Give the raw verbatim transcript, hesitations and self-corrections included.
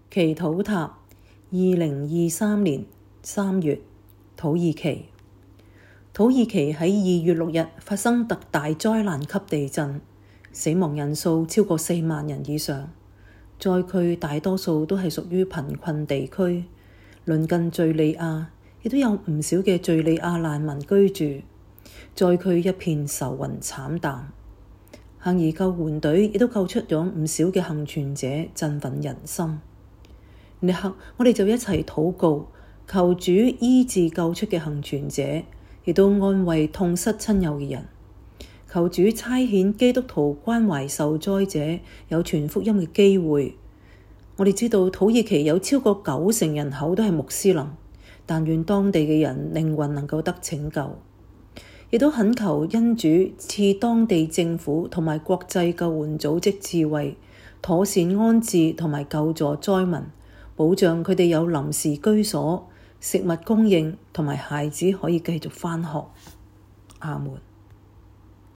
祈禱塔，二零二三年三月，土耳其。土耳其喺二月六日發生特大災難級地震，死亡人數超過四萬人以上。災區大多數都係屬於貧困地區，鄰近敘利亞，亦都有唔少嘅敘利亞難民居住。災區一片愁雲慘淡，幸而救援隊亦都救出咗唔少嘅幸存者，振奮人心。呢刻我哋就一齊禱告，求主醫治救出嘅幸存者，亦都安慰痛失親友嘅人。求主差遣基督徒關懷受災者，有傳福音嘅機會。我哋知道土耳其有超過九成人口都係穆斯林，但願當地嘅人靈魂能夠得拯救。亦都懇求恩主賜當地政府同埋國際救援組織智慧，妥善安置同埋救助災民，保障佢哋有臨時居所、食物供應同埋孩子可以繼續返學。阿門。